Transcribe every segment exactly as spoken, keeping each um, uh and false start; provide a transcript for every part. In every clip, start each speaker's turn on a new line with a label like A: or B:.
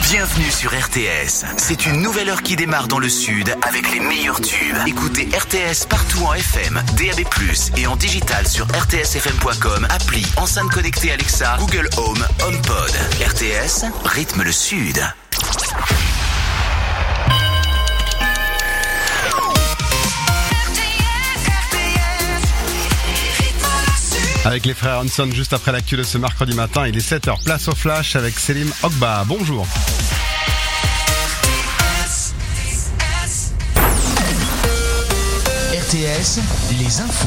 A: Bienvenue sur R T S. C'est une nouvelle heure qui démarre dans le sud avec les meilleurs tubes. Écoutez R T S partout en F M, D A B plus, et en digital sur r t s f m point com, appli, enceinte connectée Alexa, Google Home, HomePod. R T S, rythme le sud.
B: Avec les frères Hanson juste après l'actu de ce mercredi matin, il est sept heures, place au flash avec Selim Ogba. Bonjour.
A: R T S, les infos.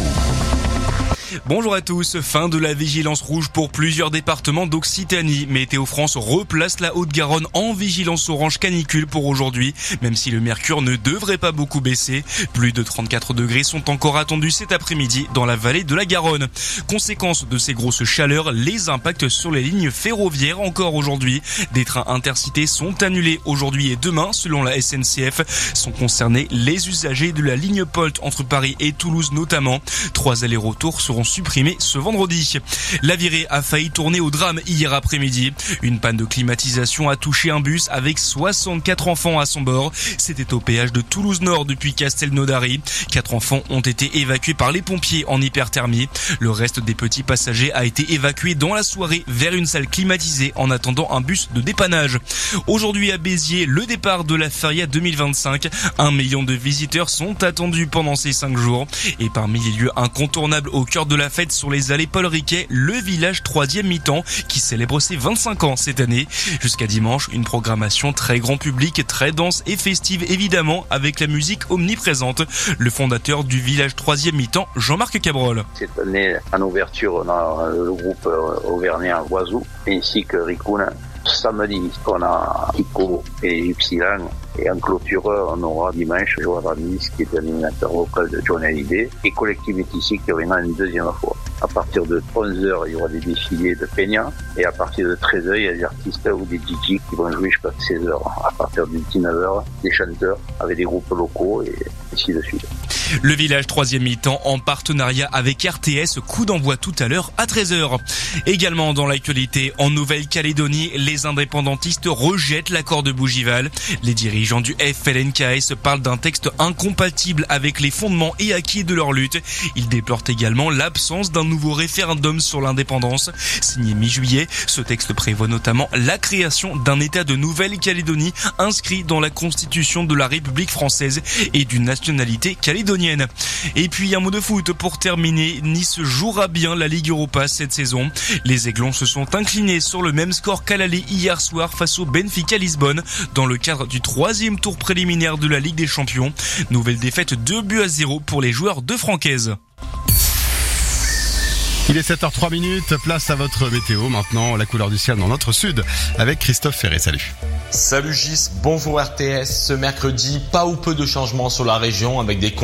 C: Bonjour à tous, fin de la vigilance rouge pour plusieurs départements d'Occitanie. Météo France replace la Haute-Garonne en vigilance orange canicule pour aujourd'hui, même si le mercure ne devrait pas beaucoup baisser. Plus de trente-quatre degrés sont encore attendus cet après-midi dans la vallée de la Garonne. Conséquence de ces grosses chaleurs, les impacts sur les lignes ferroviaires encore aujourd'hui. Des trains intercités sont annulés aujourd'hui et demain, selon la S N C F. Sont concernés les usagers de la ligne Polt entre Paris et Toulouse notamment. Trois allers-retours seront supprimé ce vendredi. La virée a failli tourner au drame hier après-midi. Une panne de climatisation a touché un bus avec soixante-quatre enfants à son bord. C'était au péage de Toulouse Nord depuis Castelnaudary. Quatre enfants ont été évacués par les pompiers en hyperthermie. Le reste des petits passagers a été évacué dans la soirée vers une salle climatisée en attendant un bus de dépannage. Aujourd'hui à Béziers, le départ de la Feria deux mille vingt-cinq. Un million de visiteurs sont attendus pendant ces cinq jours. Et parmi les lieux incontournables au cœur de la fête sur les allées Paul Riquet, le village troisième mi-temps qui célèbre ses vingt-cinq ans cette année. Jusqu'à dimanche, une programmation très grand public, très dense et festive évidemment avec la musique omniprésente. Le fondateur du village troisième mi-temps, Jean-Marc Cabrol.
D: Cette année, en ouverture, on a le groupe auvergnat Oiseau ainsi que Ricuna. Samedi, on a Kiko et Ypsilon. Et en clôture, on aura dimanche Joël Ramis, qui est animateur vocal de Johnny Hallyday, et Collectif Métissi qui reviendra une deuxième fois. À partir de onze heures, il y aura des défilés de Peña, et à partir de treize heures, il y a des artistes ou des D J qui vont jouer jusqu'à seize heures. À partir de dix-neuf heures, des chanteurs avec des groupes locaux et ainsi de suite.
C: Le village troisième mi-temps en partenariat avec R T S, coup d'envoi tout à l'heure à treize heures. Également dans l'actualité, en Nouvelle-Calédonie, les indépendantistes rejettent l'accord de Bougival. Les dirigeants du F L N K S parlent d'un texte incompatible avec les fondements et acquis de leur lutte. Ils déplorent également l'absence d'un nouveau référendum sur l'indépendance. Signé mi-juillet, ce texte prévoit notamment la création d'un État de Nouvelle-Calédonie inscrit dans la Constitution de la République française et d'une nationalité calédonienne. Et puis un mot de foot pour terminer. Nice jouera bien la Ligue Europa cette saison. Les Aiglons se sont inclinés sur le même score qu'à l'aller hier soir face au Benfica Lisbonne dans le cadre du troisième tour préliminaire de la Ligue des Champions. Nouvelle défaite deux buts à zéro pour les joueurs de Francaise.
B: Il est sept heures trois minutes, place à votre météo. Maintenant, la couleur du ciel dans notre sud avec Christophe Ferré. Salut.
E: Salut Gis, bonjour R T S. Ce mercredi, pas ou peu de changements sur la région avec des